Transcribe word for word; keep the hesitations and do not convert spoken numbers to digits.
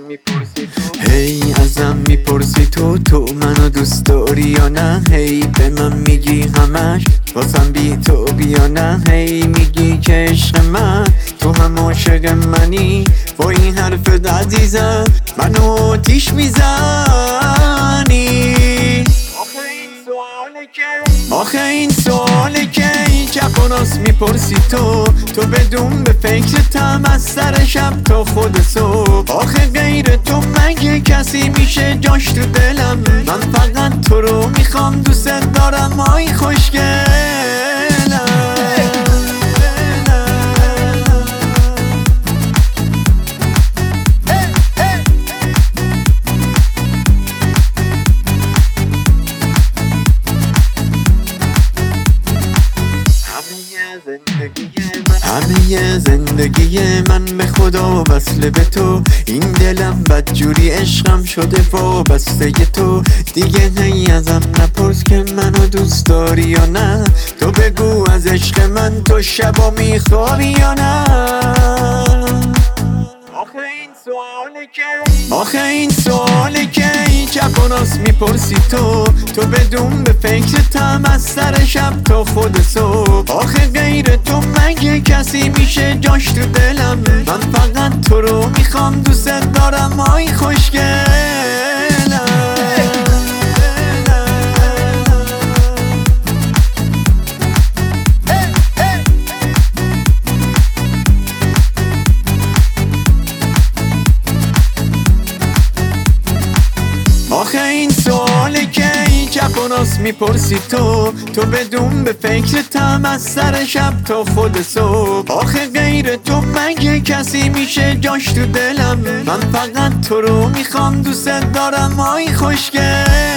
میپرسی تو هی ازم میپرسی تو تو منو دوست داری یا نه؟ هی به من میگی همش واسم بی تو بیا نه؟ هی میگی که عشق من تو هم عاشق منی با این حرفت عزیزم منو آتیش میزنی. آخه این سواله که این چپ و راست میپرسی تو تو بدون به فکرتم از سر شب تا خود صبح. آخه غیر تو مگه کسی میشه جاش تو دلم؟ من فقط تو رو میخوام دوست دارم آی خوشگلم. همه زندگی من به خدا وصله به تو، این دلم بدجوری عشقم شده وابسته تو. دیگه هی ازم نپرس که منو دوست داری یا نه، تو بگو از عشق من تو شبا میخوابی یا نه. آخه این سواله که آخه این سواله که این چپ و راست میپرسی تو تو بدون به فکرتم از سر شب تا خود صبح. آخه غیر تو مگه کسی میشه جاش تو دلم؟ من فقط تو رو میخوام دوست دارم آی خوشگلم. آخه این سواله که این چپ و راست میپرسی تو تو بدون به فکرتم از سر شب تا خود صبح. آخه غیر تو مگه کسی میشه جاش تو دلم؟ من فقط تو رو میخوام دوست دارم آی خوشگل.